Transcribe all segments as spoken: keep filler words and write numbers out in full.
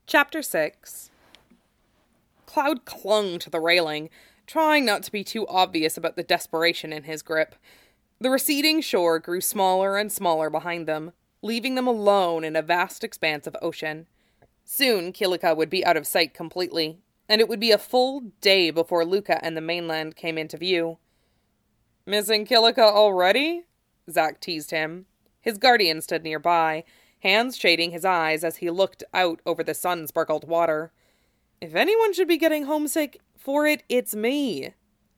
Chapter six. Cloud clung to the railing, trying not to be too obvious about the desperation in his grip. The receding shore grew smaller and smaller behind them, leaving them alone in a vast expanse of ocean. Soon Kilika would be out of sight completely, and it would be a full day before Luca and the mainland came into view. "Missing Kilika already?" Zack teased him. His guardian stood nearby, hands shading his eyes as he looked out over the sun-sparkled water. "If anyone should be getting homesick for it, it's me."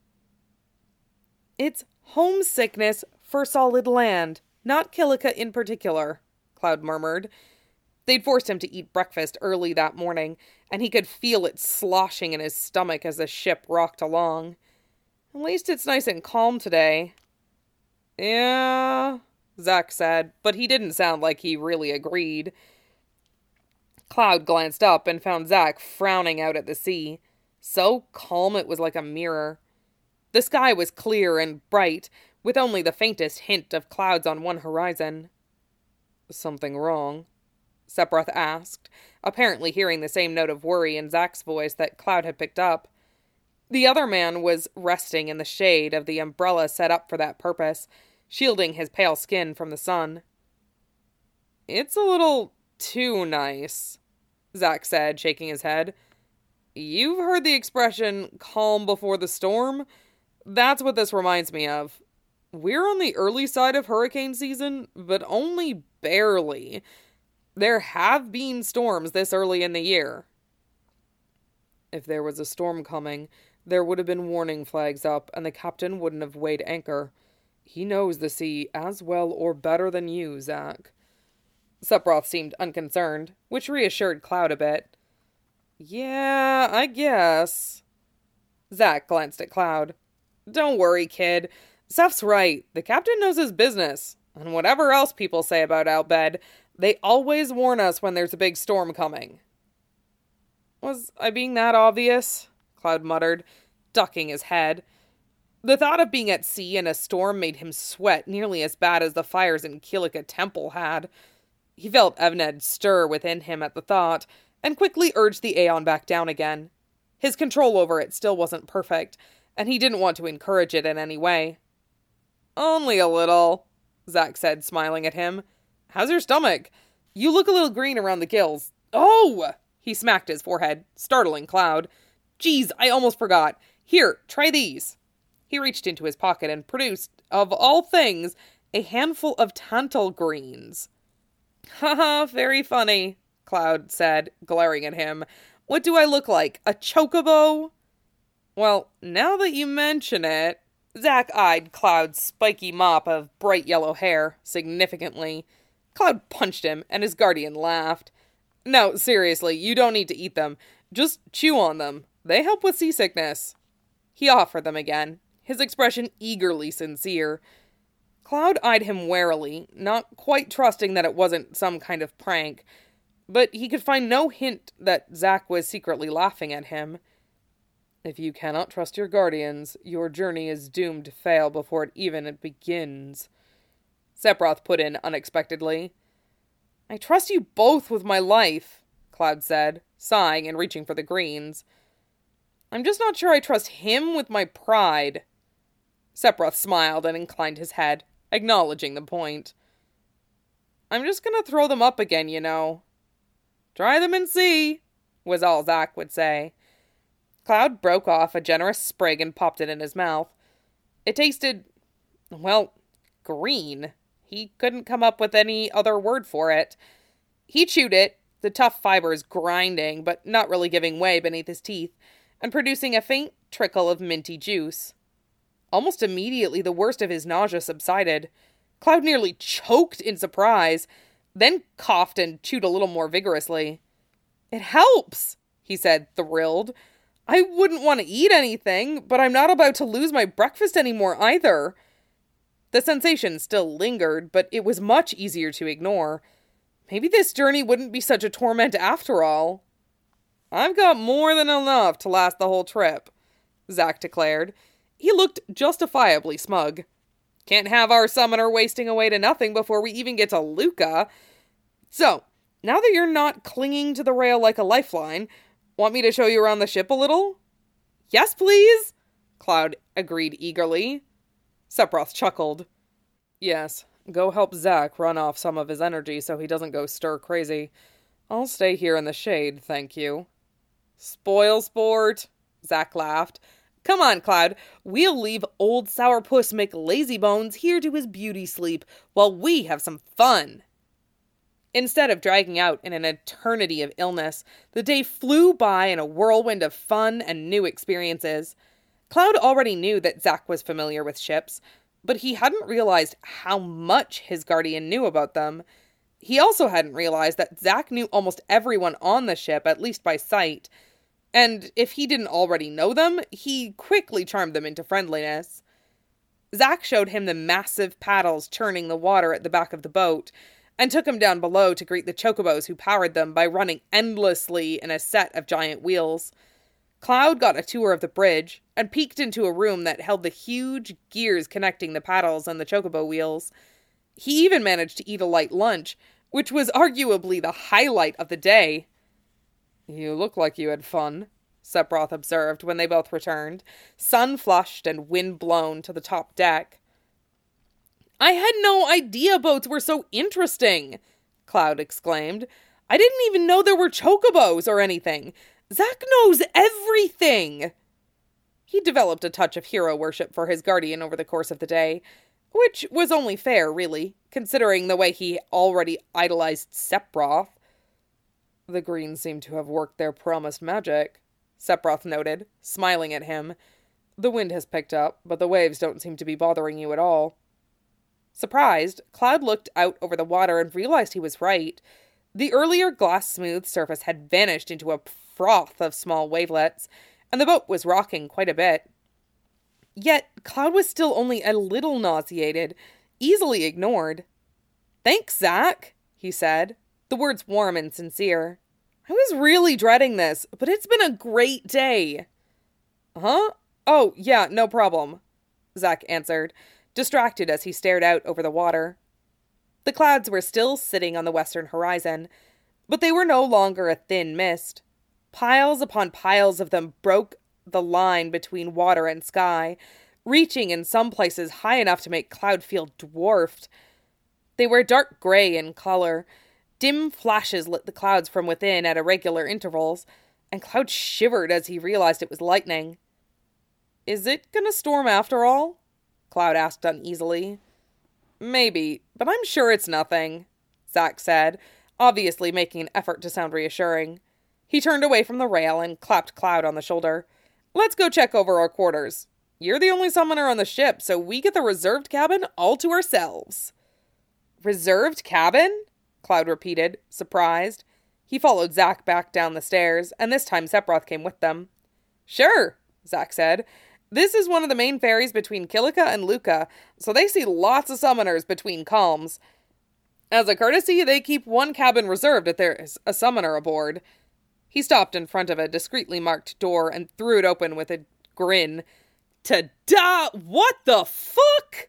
"It's homesickness for solid land, not Kilika in particular," Cloud murmured. They'd forced him to eat breakfast early that morning, and he could feel it sloshing in his stomach as the ship rocked along. "At least it's nice and calm today." "Yeah," Zack said, but he didn't sound like he really agreed. Cloud glanced up and found Zack frowning out at the sea. So calm it was like a mirror. The sky was clear and bright, with only the faintest hint of clouds on one horizon. "Something wrong?" Sephiroth asked, apparently hearing the same note of worry in Zack's voice that Cloud had picked up. The other man was resting in the shade of the umbrella set up for that purpose, shielding his pale skin from the sun. "It's a little too nice," Zack said, shaking his head. "You've heard the expression, calm before the storm? That's what this reminds me of. We're on the early side of hurricane season, but only barely. There have been storms this early in the year." "If there was a storm coming, there would have been warning flags up, and the captain wouldn't have weighed anchor. He knows the sea as well or better than you, Zack." Sephiroth seemed unconcerned, which reassured Cloud a bit. "Yeah, I guess." Zack glanced at Cloud. "Don't worry, kid. Seph's right. The captain knows his business. And whatever else people say about Al Bhed, they always warn us when there's a big storm coming." "Was I being that obvious?" Cloud muttered, ducking his head. The thought of being at sea in a storm made him sweat nearly as bad as the fires in Kilika Temple had. He felt Evned stir within him at the thought, and quickly urged the Aeon back down again. His control over it still wasn't perfect, and he didn't want to encourage it in any way. "Only a little," Zack said, smiling at him. "How's your stomach? You look a little green around the gills. Oh!" He smacked his forehead, startling Cloud. "Geez, I almost forgot. Here, try these." He reached into his pocket and produced, of all things, a handful of Tantal greens. "Haha, very funny," Cloud said, glaring at him. "What do I look like, a chocobo?" "Well, now that you mention it..." Zack eyed Cloud's spiky mop of bright yellow hair significantly. Cloud punched him, and his guardian laughed. "No, seriously, you don't need to eat them. Just chew on them. They help with seasickness." He offered them again, his expression eagerly sincere. Cloud eyed him warily, not quite trusting that it wasn't some kind of prank, but he could find no hint that Zack was secretly laughing at him. "If you cannot trust your guardians, your journey is doomed to fail before it even begins," Sephiroth put in unexpectedly. "I trust you both with my life," Cloud said, sighing and reaching for the greens. "I'm just not sure I trust him with my pride." Sephiroth smiled and inclined his head, acknowledging the point. "I'm just gonna throw them up again, you know." "Try them and see," was all Zack would say. Cloud broke off a generous sprig and popped it in his mouth. It tasted, well, green. He couldn't come up with any other word for it. He chewed it, the tough fibers grinding, but not really giving way beneath his teeth, and producing a faint trickle of minty juice. Almost immediately, the worst of his nausea subsided. Cloud nearly choked in surprise, then coughed and chewed a little more vigorously. "It helps," he said, thrilled. "I wouldn't want to eat anything, but I'm not about to lose my breakfast anymore either." The sensation still lingered, but it was much easier to ignore. Maybe this journey wouldn't be such a torment after all. "I've got more than enough to last the whole trip," Zack declared. He looked justifiably smug. "Can't have our summoner wasting away to nothing before we even get to Luca. So, Now that you're not clinging to the rail like a lifeline, want me to show you around the ship a little? Yes, please, Cloud agreed eagerly. Sephiroth chuckled. Yes, go help Zack run off some of his energy so he doesn't go stir crazy. I'll stay here in the shade, thank you. Spoil sport, Zack laughed. Come on, Cloud, we'll leave old Sourpuss McLazybones here to his beauty sleep while we have some fun. Instead of dragging out in an eternity of illness, the day flew by in a whirlwind of fun and new experiences. Cloud already knew that Zack was familiar with ships, but he hadn't realized how much his guardian knew about them. He also hadn't realized that Zack knew almost everyone on the ship, at least by sight. And if he didn't already know them, he quickly charmed them into friendliness. Zack showed him the massive paddles churning the water at the back of the boat, and took him down below to greet the chocobos who powered them by running endlessly in a set of giant wheels. Cloud got a tour of the bridge, and peeked into a room that held the huge gears connecting the paddles and the chocobo wheels. He even managed to eat a light lunch, which was arguably the highlight of the day. You look like you had fun, Sephiroth observed when they both returned, sun-flushed and wind-blown to the top deck. I had no idea boats were so interesting, Cloud exclaimed. I didn't even know there were chocobos or anything. Zack knows everything. He developed a touch of hero worship for his guardian over the course of the day, which was only fair, really, considering the way he already idolized Sephiroth. The Greens seem to have worked their promised magic, Sephiroth noted, smiling at him. The wind has picked up, but the waves don't seem to be bothering you at all. Surprised, Cloud looked out over the water and realized he was right. The earlier glass-smooth surface had vanished into a froth of small wavelets, and the boat was rocking quite a bit. Yet, Cloud was still only a little nauseated, easily ignored. Thanks, Zack, he said, the words warm and sincere. I was really dreading this, but it's been a great day. Huh? Oh, yeah, no problem, Zack answered, distracted as he stared out over the water. The clouds were still sitting on the western horizon, but they were no longer a thin mist. Piles upon piles of them broke the line between water and sky, reaching in some places high enough to make Cloud feel dwarfed. They were dark gray in color. Dim flashes lit the clouds from within at irregular intervals, and Cloud shivered as he realized it was lightning. Is it gonna storm after all? Cloud asked uneasily. Maybe, but I'm sure it's nothing, Zack said, obviously making an effort to sound reassuring. He turned away from the rail and clapped Cloud on the shoulder. Let's go check over our quarters. You're the only summoner on the ship, so we get the reserved cabin all to ourselves. Reserved cabin? Cloud repeated, surprised. He followed Zack back down the stairs, and this time Sephiroth came with them. Sure, Zack said. This is one of the main ferries between Kilika and Luca, so they see lots of summoners between calms. As a courtesy, they keep one cabin reserved if there's a summoner aboard. He stopped in front of a discreetly marked door and threw it open with a grin. Ta-da! What the fuck?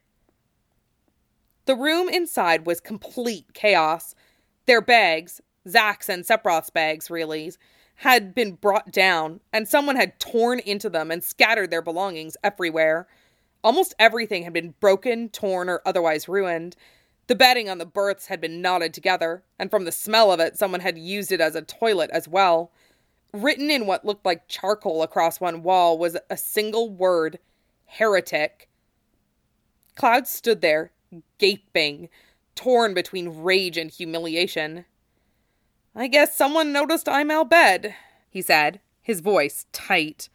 The room inside was complete chaos. Their bags, Zack's and Sephiroth's bags, really, had been brought down, and someone had torn into them and scattered their belongings everywhere. Almost everything had been broken, torn, or otherwise ruined. The bedding on the berths had been knotted together, and from the smell of it, someone had used it as a toilet as well. Written in what looked like charcoal across one wall was a single word, heretic. Cloud stood there, gaping, torn between rage and humiliation. I guess someone noticed I'm Al Bhed, he said, his voice tight.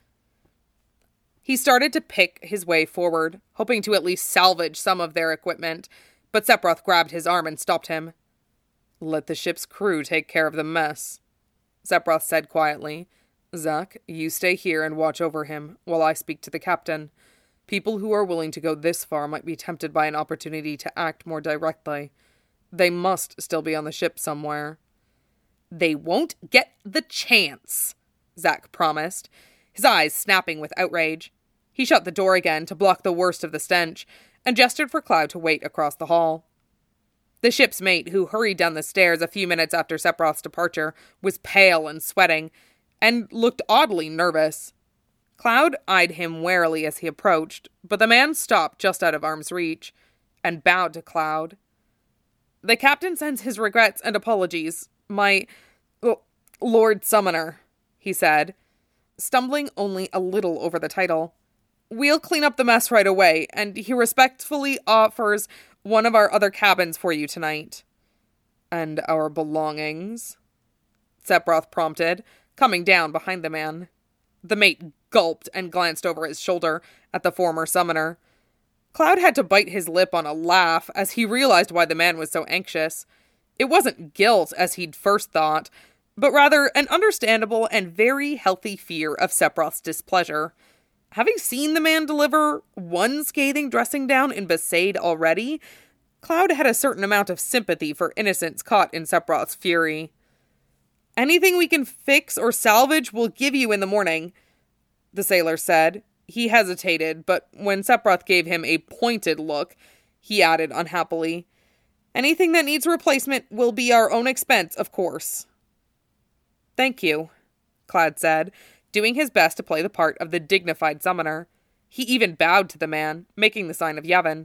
He started to pick his way forward, hoping to at least salvage some of their equipment, but Sephiroth grabbed his arm and stopped him. Let the ship's crew take care of the mess, Sephiroth said quietly. Zack, you stay here and watch over him, while I speak to the captain. People who are willing to go this far might be tempted by an opportunity to act more directly. They must still be on the ship somewhere. They won't get the chance, Zack promised, his eyes snapping with outrage. He shut the door again to block the worst of the stench, and gestured for Cloud to wait across the hall. The ship's mate, who hurried down the stairs a few minutes after Sephiroth's departure, was pale and sweating, and looked oddly nervous. Cloud eyed him warily as he approached, but the man stopped just out of arm's reach, and bowed to Cloud. "The captain sends his regrets and apologies, my oh, Lord Summoner," he said, stumbling only a little over the title. "We'll clean up the mess right away, and he respectfully offers one of our other cabins for you tonight." "And our belongings?" Sephiroth prompted, coming down behind the man. The mate gulped and glanced over his shoulder at the former summoner. Cloud had to bite his lip on a laugh as he realized why the man was so anxious. It wasn't guilt, as he'd first thought, but rather an understandable and very healthy fear of Sephiroth's displeasure. Having seen the man deliver one scathing dressing down in Besaid already, Cloud had a certain amount of sympathy for innocents caught in Sephiroth's fury. "Anything we can fix or salvage we'll give you in the morning," the sailor said. He hesitated, but when Sephiroth gave him a pointed look, he added unhappily, "Anything that needs replacement will be our own expense, of course." "Thank you," Cloud said, doing his best to play the part of the dignified summoner. He even bowed to the man, making the sign of Yevon.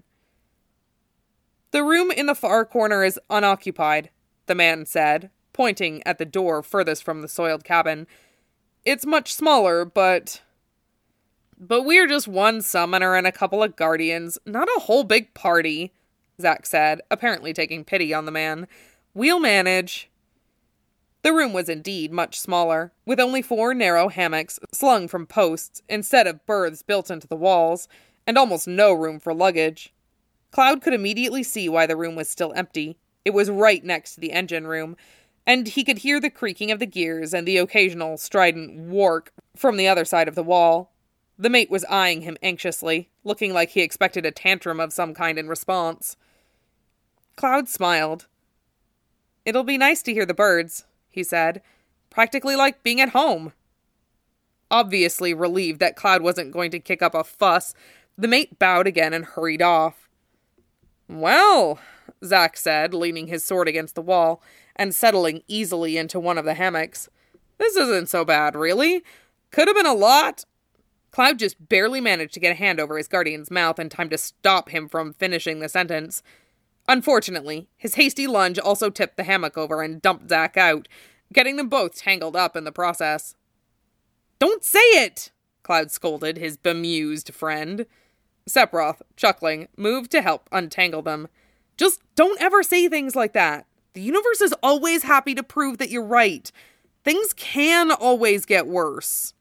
"The room in the far corner is unoccupied," the man said, pointing at the door furthest from the soiled cabin. "It's much smaller, but... But we're just one summoner and a couple of guardians, not a whole big party," Zack said, apparently taking pity on the man. "We'll manage." The room was indeed much smaller, with only four narrow hammocks slung from posts instead of berths built into the walls, and almost no room for luggage. Cloud could immediately see why the room was still empty. It was right next to the engine room, and he could hear the creaking of the gears and the occasional strident "wark" from the other side of the wall. The mate was eyeing him anxiously, looking like he expected a tantrum of some kind in response. Cloud smiled. "It'll be nice to hear the birds," he said. "Practically like being at home." Obviously relieved that Cloud wasn't going to kick up a fuss, the mate bowed again and hurried off. "Well," Zack said, leaning his sword against the wall and settling easily into one of the hammocks, "this isn't so bad, really. Could have been a lot." Cloud just barely managed to get a hand over his guardian's mouth in time to stop him from finishing the sentence. Unfortunately, his hasty lunge also tipped the hammock over and dumped Zack out, getting them both tangled up in the process. "Don't say it!" Cloud scolded his bemused friend. Sephiroth, chuckling, moved to help untangle them. "Just don't ever say things like that. The universe is always happy to prove that you're right. Things can always get worse."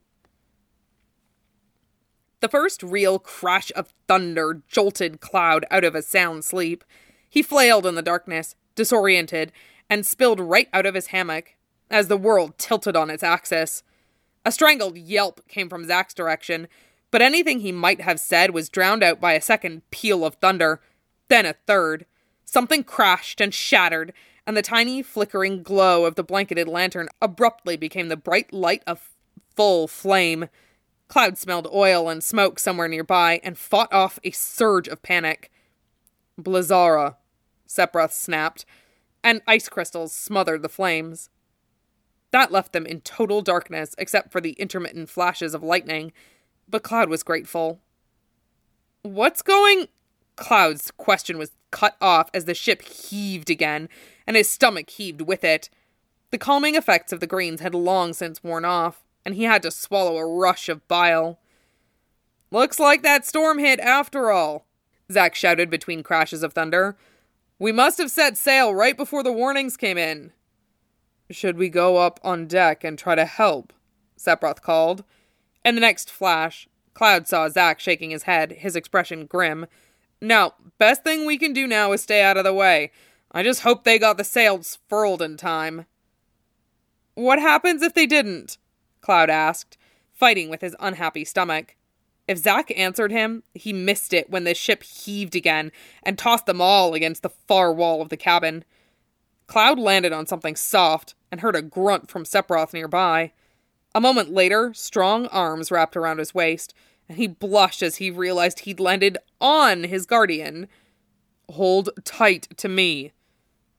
The first real crash of thunder jolted Cloud out of a sound sleep. He flailed in the darkness, disoriented, and spilled right out of his hammock, as the world tilted on its axis. A strangled yelp came from Zack's direction, but anything he might have said was drowned out by a second peal of thunder, then a third. Something crashed and shattered, and the tiny flickering glow of the blanketed lantern abruptly became the bright light of full flame. Cloud smelled oil and smoke somewhere nearby and fought off a surge of panic. "Blizzara," Sephiroth snapped, and ice crystals smothered the flames. That left them in total darkness except for the intermittent flashes of lightning, but Cloud was grateful. "What's going—" Cloud's question was cut off as the ship heaved again, and his stomach heaved with it. The calming effects of the greens had long since worn off, and he had to swallow a rush of bile. "Looks like that storm hit after all," Zack shouted between crashes of thunder. "We must have set sail right before the warnings came in." "Should we go up on deck and try to help?" Sephiroth called. In the next flash, Cloud saw Zack shaking his head, his expression grim. "No, best thing we can do now is stay out of the way. I just hope they got the sails furled in time." "What happens if they didn't?" Cloud asked, fighting with his unhappy stomach. If Zack answered him, he missed it when the ship heaved again and tossed them all against the far wall of the cabin. Cloud landed on something soft and heard a grunt from Sephiroth nearby. A moment later, strong arms wrapped around his waist, and he blushed as he realized he'd landed on his guardian. "Hold tight to me,"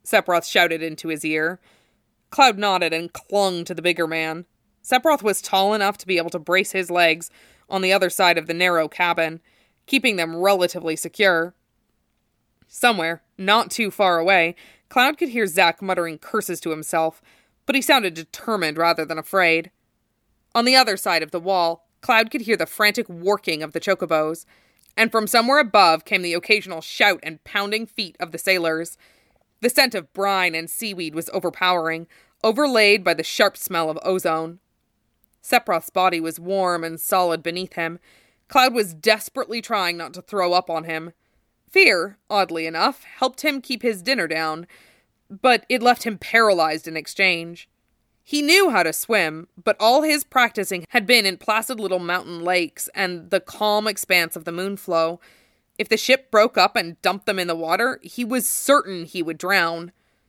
Sephiroth shouted into his ear. Cloud nodded and clung to the bigger man. Sephiroth was tall enough to be able to brace his legs on the other side of the narrow cabin, keeping them relatively secure. Somewhere, not too far away, Cloud could hear Zack muttering curses to himself, but he sounded determined rather than afraid. On the other side of the wall, Cloud could hear the frantic working of the chocobos, and from somewhere above came the occasional shout and pounding feet of the sailors. The scent of brine and seaweed was overpowering, overlaid by the sharp smell of ozone. Sephiroth's body was warm and solid beneath him. Cloud was desperately trying not to throw up on him. Fear, oddly enough, helped him keep his dinner down, but it left him paralyzed in exchange. He knew how to swim, but all his practicing had been in placid little mountain lakes and the calm expanse of the Moonflow. If the ship broke up and dumped them in the water, he was certain he would drown.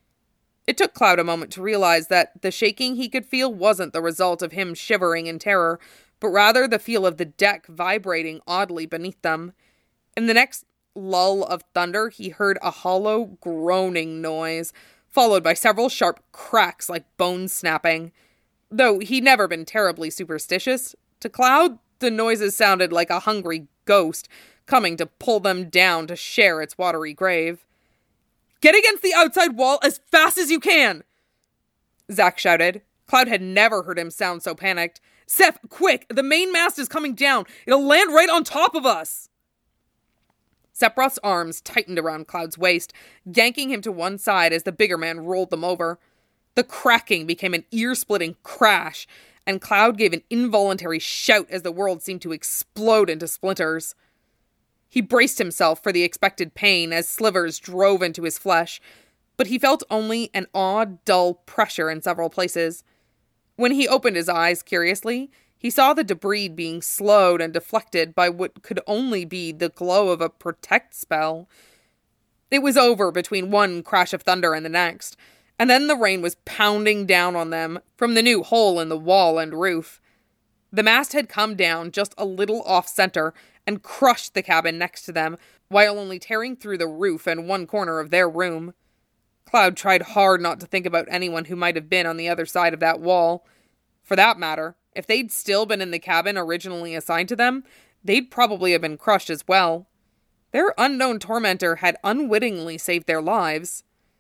It took Cloud a moment to realize that the shaking he could feel wasn't the result of him shivering in terror, but rather the feel of the deck vibrating oddly beneath them. In the next lull of thunder, he heard a hollow, groaning noise, followed by several sharp cracks like bone snapping. Though he'd never been terribly superstitious, to Cloud, the noises sounded like a hungry ghost coming to pull them down to share its watery grave. "Get against the outside wall as fast as you can!" Zack shouted. Cloud had never heard him sound so panicked. "Seph, quick! The main mast is coming down! It'll land right on top of us!" Sephiroth's arms tightened around Cloud's waist, yanking him to one side as the bigger man rolled them over. The cracking became an ear-splitting crash, and Cloud gave an involuntary shout as the world seemed to explode into splinters. He braced himself for the expected pain as slivers drove into his flesh, but he felt only an odd, dull pressure in several places. When he opened his eyes curiously, he saw the debris being slowed and deflected by what could only be the glow of a protect spell. It was over between one crash of thunder and the next, and then the rain was pounding down on them from the new hole in the wall and roof. The mast had come down just a little off-center and crushed the cabin next to them, while only tearing through the roof and one corner of their room. Cloud tried hard not to think about anyone who might have been on the other side of that wall. For that matter, if they'd still been in the cabin originally assigned to them, they'd probably have been crushed as well. Their unknown tormentor had unwittingly saved their lives.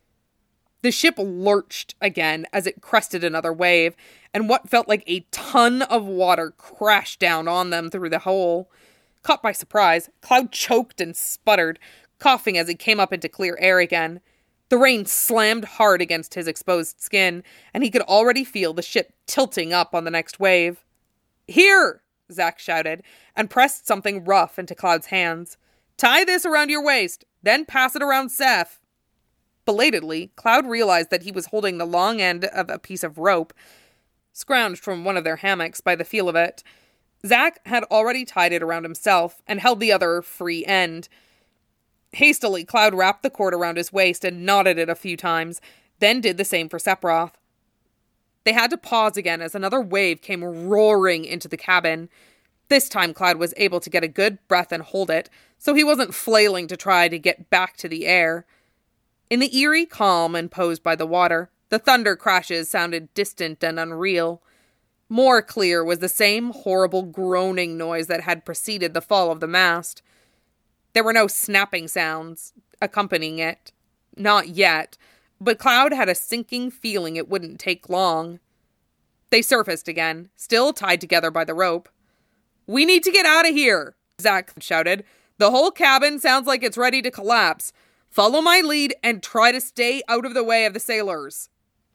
The ship lurched again as it crested another wave, and what felt like a ton of water crashed down on them through the hole. Caught by surprise, Cloud choked and sputtered, coughing as he came up into clear air again. The rain slammed hard against his exposed skin, and he could already feel the ship tilting up on the next wave. "Here!" Zack shouted, and pressed something rough into Cloud's hands. "Tie this around your waist, then pass it around Seph." Belatedly, Cloud realized that he was holding the long end of a piece of rope, scrounged from one of their hammocks by the feel of it. Zack had already tied it around himself, and held the other free end. Hastily, Cloud wrapped the cord around his waist and knotted it a few times, then did the same for Sephiroth. They had to pause again as another wave came roaring into the cabin. This time Cloud was able to get a good breath and hold it, so he wasn't flailing to try to get back to the air. In the eerie calm imposed by the water, the thunder crashes sounded distant and unreal. More clear was the same horrible groaning noise that had preceded the fall of the mast. There were no snapping sounds accompanying it. Not yet, but Cloud had a sinking feeling it wouldn't take long. They surfaced again, still tied together by the rope. "We need to get out of here," Zack shouted. "The whole cabin sounds like it's ready to collapse. Follow my lead and try to stay out of the way of the sailors."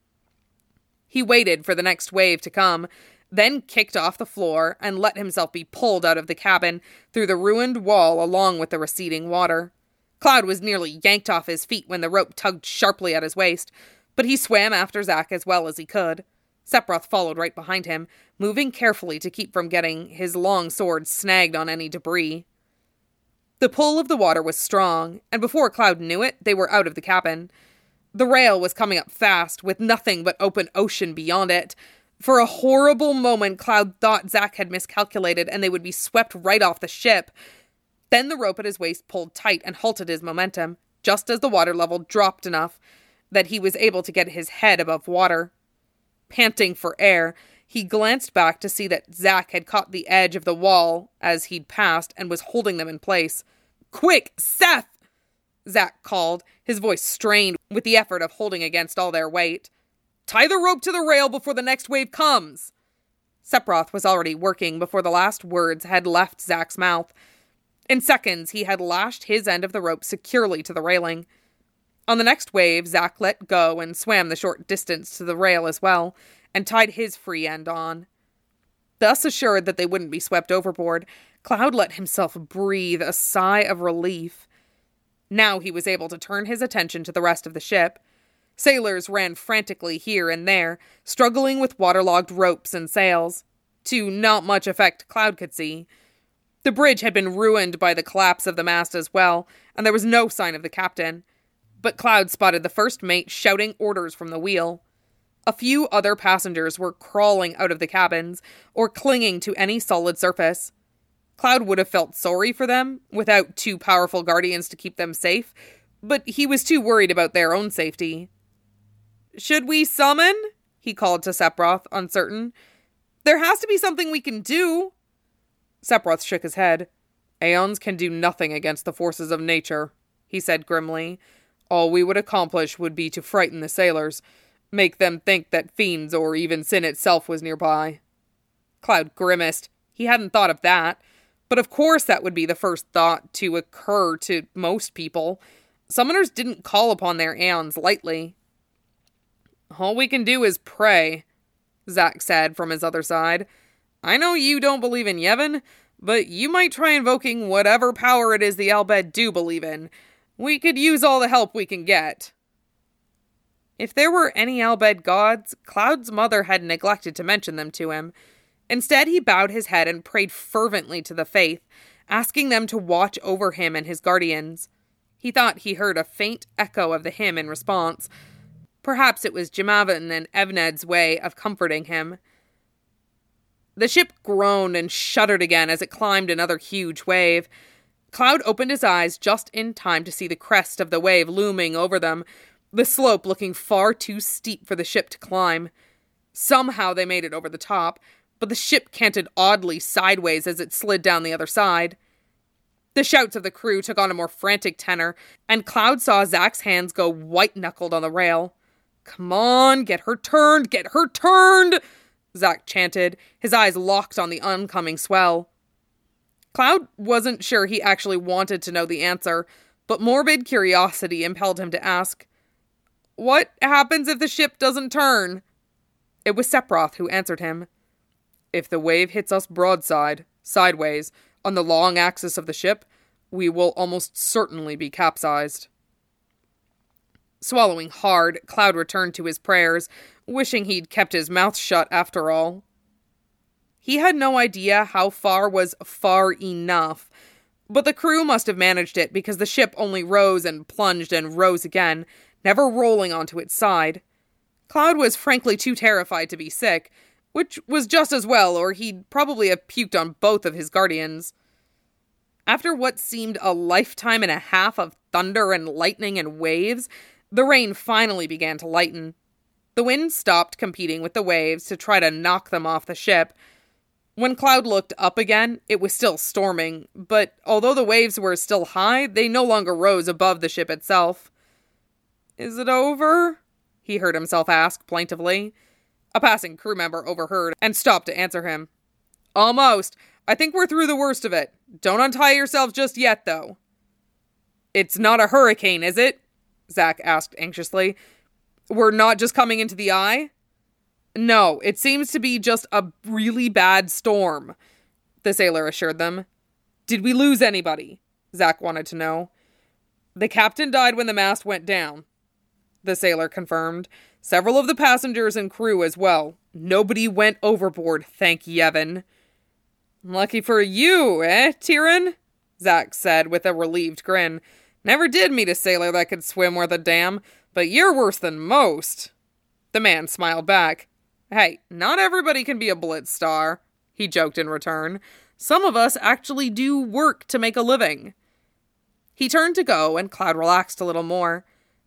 He waited for the next wave to come, then kicked off the floor and let himself be pulled out of the cabin through the ruined wall along with the receding water. Cloud was nearly yanked off his feet when the rope tugged sharply at his waist, but he swam after Zack as well as he could. Sephiroth followed right behind him, moving carefully to keep from getting his long sword snagged on any debris. The pull of the water was strong, and before Cloud knew it, they were out of the cabin. The rail was coming up fast, with nothing but open ocean beyond it. For a horrible moment, Cloud thought Zack had miscalculated and they would be swept right off the ship. Then the rope at his waist pulled tight and halted his momentum, just as the water level dropped enough, that he was able to get his head above water. Panting for air, he glanced back to see that Zack had caught the edge of the wall as he'd passed and was holding them in place. "Quick, Seth!" Zack called, his voice strained with the effort of holding against all their weight. "Tie the rope to the rail before the next wave comes!" Sephiroth was already working before the last words had left Zack's mouth. In seconds, he had lashed his end of the rope securely to the railing. On the next wave, Zack let go and swam the short distance to the rail as well, and tied his free end on. Thus assured that they wouldn't be swept overboard, Cloud let himself breathe a sigh of relief. Now he was able to turn his attention to the rest of the ship. Sailors ran frantically here and there, struggling with waterlogged ropes and sails. To not much effect Cloud could see. The bridge had been ruined by the collapse of the mast as well, and there was no sign of the captain. But Cloud spotted the first mate shouting orders from the wheel. A few other passengers were crawling out of the cabins, or clinging to any solid surface. Cloud would have felt sorry for them, without two powerful guardians to keep them safe, but he was too worried about their own safety. "Should we summon?" he called to Sephiroth, uncertain. "There has to be something we can do." Sephiroth shook his head. "Aeons can do nothing against the forces of nature," he said grimly. "All we would accomplish would be to frighten the sailors, make them think that fiends or even sin itself was nearby." Cloud grimaced. He hadn't thought of that. But of course that would be the first thought to occur to most people. Summoners didn't call upon their Aeons lightly. "All we can do is pray," Zack said from his other side. "I know you don't believe in Yevon, but you might try invoking whatever power it is the Al Bhed do believe in. We could use all the help we can get." If there were any Al Bhed gods, Cloud's mother had neglected to mention them to him. Instead, he bowed his head and prayed fervently to the faith, asking them to watch over him and his guardians. He thought he heard a faint echo of the hymn in response. Perhaps it was Jemavan and Evned's way of comforting him. The ship groaned and shuddered again as it climbed another huge wave. Cloud opened his eyes just in time to see the crest of the wave looming over them, the slope looking far too steep for the ship to climb. Somehow they made it over the top, but the ship canted oddly sideways as it slid down the other side. The shouts of the crew took on a more frantic tenor, and Cloud saw Zack's hands go white-knuckled on the rail. "Come on, get her turned, get her turned!" Zack chanted, his eyes locked on the oncoming swell. Cloud wasn't sure he actually wanted to know the answer, but morbid curiosity impelled him to ask, "What happens if the ship doesn't turn?" It was Sephiroth who answered him. "If the wave hits us broadside, sideways, on the long axis of the ship, we will almost certainly be capsized." Swallowing hard, Cloud returned to his prayers, wishing he'd kept his mouth shut after all. He had no idea how far was far enough, but the crew must have managed it because the ship only rose and plunged and rose again, never rolling onto its side. Cloud was frankly too terrified to be sick, which was just as well, or he'd probably have puked on both of his guardians. After what seemed a lifetime and a half of thunder and lightning and waves, the rain finally began to lighten. The wind stopped competing with the waves to try to knock them off the ship. When Cloud looked up again, it was still storming, but although the waves were still high, they no longer rose above the ship itself. "Is it over?" he heard himself ask plaintively. A passing crew member overheard and stopped to answer him. "Almost. I think we're through the worst of it. Don't untie yourselves just yet, though." "It's not a hurricane, is it?" Zack asked anxiously. "We're not just coming into the eye?" "No, it seems to be just a really bad storm," the sailor assured them. "Did we lose anybody?" Zack wanted to know. "The captain died when the mast went down," the sailor confirmed. "Several of the passengers and crew as well. Nobody went overboard, thank Yevon." "Lucky for you, eh, Tyrion?" Zack said with a relieved grin. "Never did meet a sailor that could swim worth a damn, but you're worse than most." The man smiled back. "Hey, not everybody can be a blitz star," he joked in return. "Some of us actually do work to make a living." He turned to go, and Cloud relaxed a little more.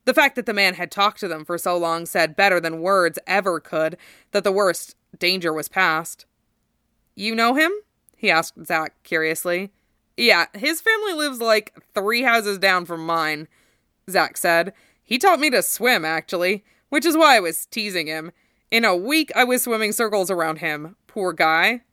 The fact that the man had talked to them for so long said better than words ever could that the worst danger was past. "You know him?" he asked Zach curiously. "Yeah, his family lives like three houses down from mine," Zach said. "He taught me to swim, actually, which is why I was teasing him. In a week, I was swimming circles around him. Poor guy."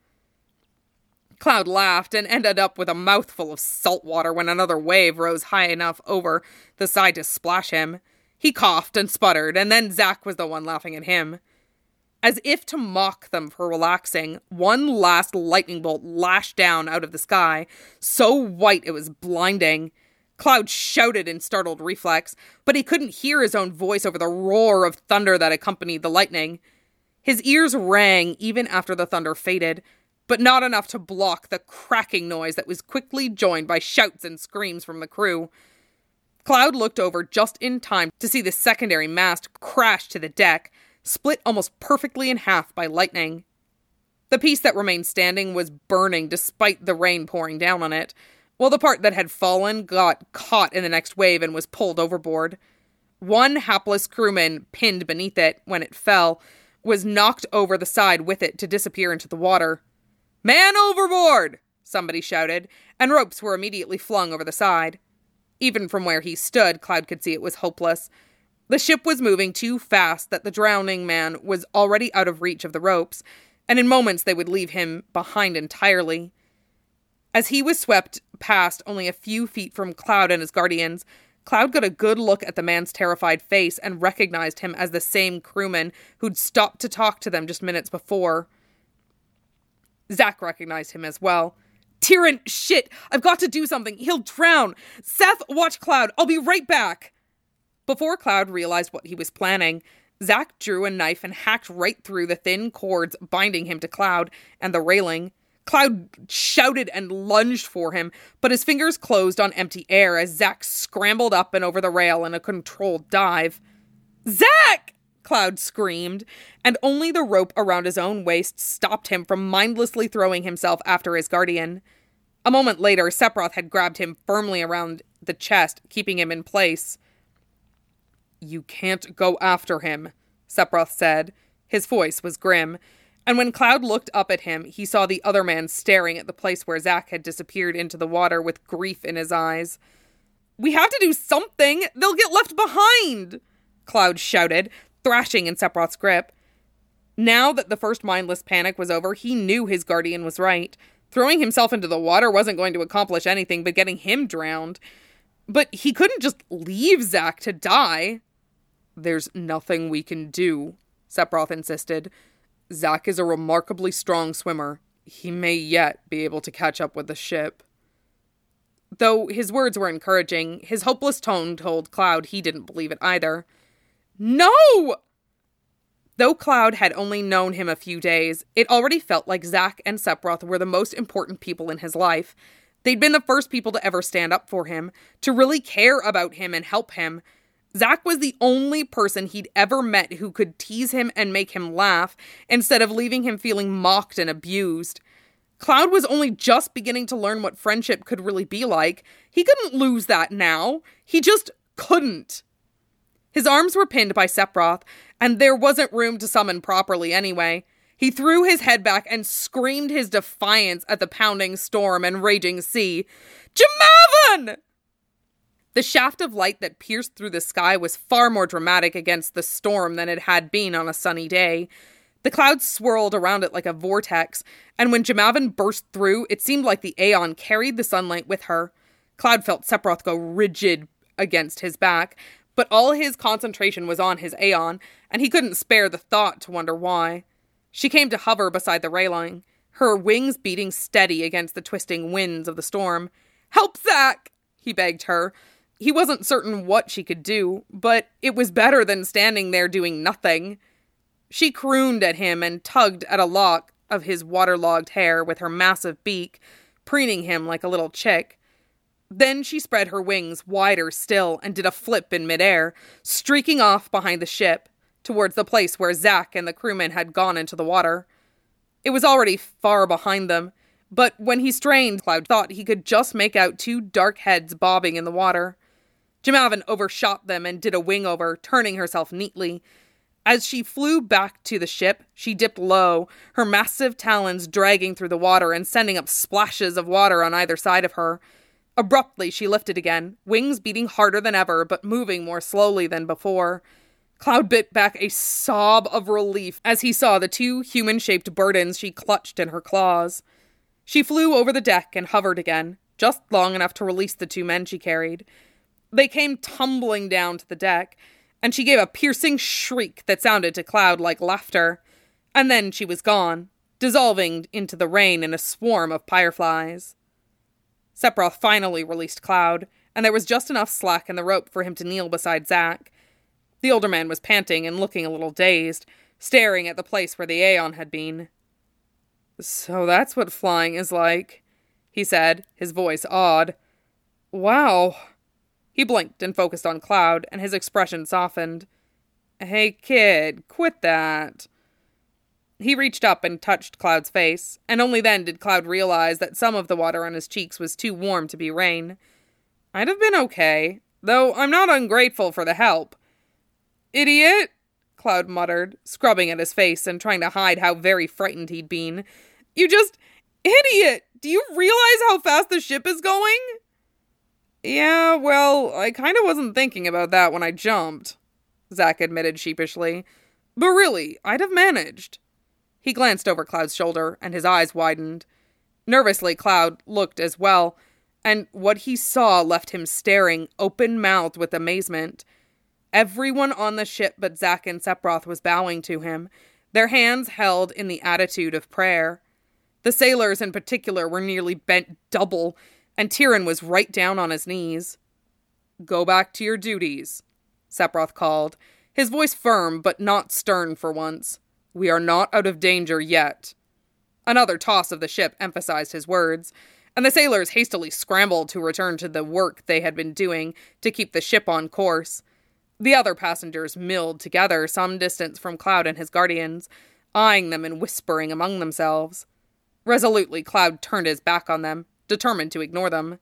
Cloud laughed and ended up with a mouthful of salt water when another wave rose high enough over the side to splash him. He coughed and sputtered, and then Zach was the one laughing at him. As if to mock them for relaxing, one last lightning bolt lashed down out of the sky, so white it was blinding. Cloud shouted in startled reflex, but he couldn't hear his own voice over the roar of thunder that accompanied the lightning. His ears rang even after the thunder faded, but not enough to block the cracking noise that was quickly joined by shouts and screams from the crew. Cloud looked over just in time to see the secondary mast crash to the deck, split almost perfectly in half by lightning. The piece that remained standing was burning despite the rain pouring down on it, while the part that had fallen got caught in the next wave and was pulled overboard. One hapless crewman, pinned beneath it when it fell, was knocked over the side with it to disappear into the water. "Man overboard!" somebody shouted, and ropes were immediately flung over the side. Even from where he stood, Cloud could see it was hopeless. The ship was moving too fast that the drowning man was already out of reach of the ropes, and in moments they would leave him behind entirely. As he was swept past only a few feet from Cloud and his guardians, Cloud got a good look at the man's terrified face and recognized him as the same crewman who'd stopped to talk to them just minutes before. Zach recognized him as well. "Tyrion, shit! I've got to do something! He'll drown! Seth, watch Cloud! I'll be right back!" Before Cloud realized what he was planning, Zach drew a knife and hacked right through the thin cords binding him to Cloud and the railing. Cloud shouted and lunged for him, but his fingers closed on empty air as Zach scrambled up and over the rail in a controlled dive. "Zach!" Cloud screamed, and only the rope around his own waist stopped him from mindlessly throwing himself after his guardian. A moment later, Sephiroth had grabbed him firmly around the chest, keeping him in place. "You can't go after him," Sephiroth said. His voice was grim, and when Cloud looked up at him, he saw the other man staring at the place where Zach had disappeared into the water with grief in his eyes. "We have to do something! They'll get left behind!" Cloud shouted, thrashing in Sephiroth's grip. Now that the first mindless panic was over, he knew his guardian was right. Throwing himself into the water wasn't going to accomplish anything but getting him drowned. But he couldn't just leave Zach to die. "There's nothing we can do," Sephiroth insisted. "Zach is a remarkably strong swimmer. He may yet be able to catch up with the ship." Though his words were encouraging, his hopeless tone told Cloud he didn't believe it either. "No!" Though Cloud had only known him a few days, it already felt like Zach and Sephiroth were the most important people in his life. They'd been the first people to ever stand up for him, to really care about him and help him. Zach was the only person he'd ever met who could tease him and make him laugh, instead of leaving him feeling mocked and abused. Cloud was only just beginning to learn what friendship could really be like. He couldn't lose that now. He just couldn't. His arms were pinned by Sephiroth, and there wasn't room to summon properly anyway. He threw his head back and screamed his defiance at the pounding storm and raging sea. "Jamavan!" The shaft of light that pierced through the sky was far more dramatic against the storm than it had been on a sunny day. The clouds swirled around it like a vortex, and when Jamavan burst through, it seemed like the Aeon carried the sunlight with her. Cloud felt Sephiroth go rigid against his back, but all his concentration was on his Aeon, and he couldn't spare the thought to wonder why. She came to hover beside the railing, her wings beating steady against the twisting winds of the storm. "Help, Zach!" he begged her. He wasn't certain what she could do, but it was better than standing there doing nothing. She crooned at him and tugged at a lock of his waterlogged hair with her massive beak, preening him like a little chick. Then she spread her wings wider still and did a flip in midair, streaking off behind the ship, towards the place where Zach and the crewmen had gone into the water. It was already far behind them, but when he strained, Cloud thought he could just make out two dark heads bobbing in the water. Jemavin overshot them and did a wing over, turning herself neatly. As she flew back to the ship, she dipped low, her massive talons dragging through the water and sending up splashes of water on either side of her. Abruptly, she lifted again, wings beating harder than ever, but moving more slowly than before. Cloud bit back a sob of relief as he saw the two human-shaped burdens she clutched in her claws. She flew over the deck and hovered again, just long enough to release the two men she carried. They came tumbling down to the deck, and she gave a piercing shriek that sounded to Cloud like laughter. And then she was gone, dissolving into the rain in a swarm of fireflies. Sephiroth finally released Cloud, and there was just enough slack in the rope for him to kneel beside Zack. The older man was panting and looking a little dazed, staring at the place where the Aeon had been. "So that's what flying is like," he said, his voice awed. "Wow." He blinked and focused on Cloud, and his expression softened. "Hey, kid, quit that." He reached up and touched Cloud's face, and only then did Cloud realize that some of the water on his cheeks was too warm to be rain. "I'd have been okay, though I'm not ungrateful for the help." "Idiot," Cloud muttered, scrubbing at his face and trying to hide how very frightened he'd been. "You just... idiot! Do you realize how fast the ship is going?" "Yeah, well, I kind of wasn't thinking about that when I jumped," Zack admitted sheepishly. "But really, I'd have managed." He glanced over Cloud's shoulder, and his eyes widened. Nervously, Cloud looked as well, and what he saw left him staring, open-mouthed with amazement. Everyone on the ship but Zack and Sephiroth was bowing to him, their hands held in the attitude of prayer. The sailors in particular were nearly bent double, and Tyrion was right down on his knees. "Go back to your duties," Sephiroth called, his voice firm but not stern for once. "We are not out of danger yet." Another toss of the ship emphasized his words, and the sailors hastily scrambled to return to the work they had been doing to keep the ship on course. The other passengers milled together some distance from Cloud and his guardians, eyeing them and whispering among themselves. Resolutely, Cloud turned his back on them, determined to ignore them.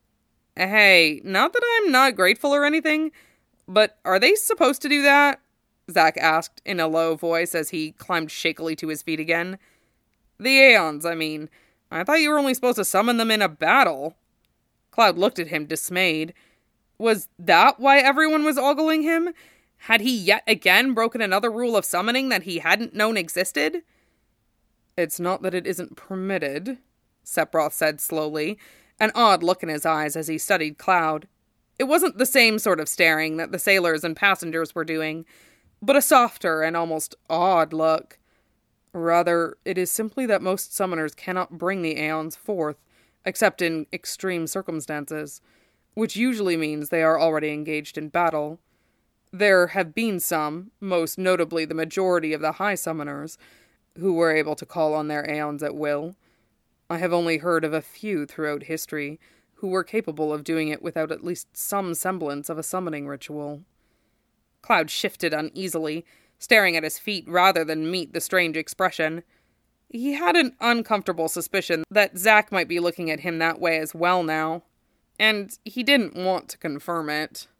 "Hey, not that I'm not grateful or anything, but are they supposed to do that?" Zack asked in a low voice as he climbed shakily to his feet again. "The Aeons, I mean. I thought you were only supposed to summon them in a battle." Cloud looked at him dismayed. Was that why everyone was ogling him? Had he yet again broken another rule of summoning that he hadn't known existed? "It's not that it isn't permitted," Sephiroth said slowly, an odd look in his eyes as he studied Cloud. It wasn't the same sort of staring that the sailors and passengers were doing, but a softer and almost odd look. "Rather, it is simply that most summoners cannot bring the Aeons forth, except in extreme circumstances, which usually means they are already engaged in battle. There have been some, most notably the majority of the High Summoners, who were able to call on their Aeons at will. I have only heard of a few throughout history who were capable of doing it without at least some semblance of a summoning ritual." Cloud shifted uneasily, staring at his feet rather than meet the strange expression. He had an uncomfortable suspicion that Zack might be looking at him that way as well now, and he didn't want to confirm it.